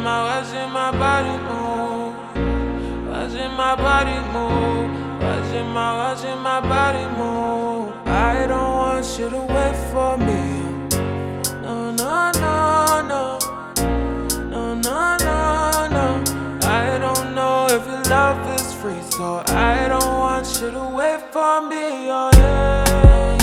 watching my body move. Watching my body move. Watching my body move. I don't want you to wait for me. No, no, no, no. No, no, no, no. I don't know if your love is free, so I don't want you to wait for me. Oh, yeah.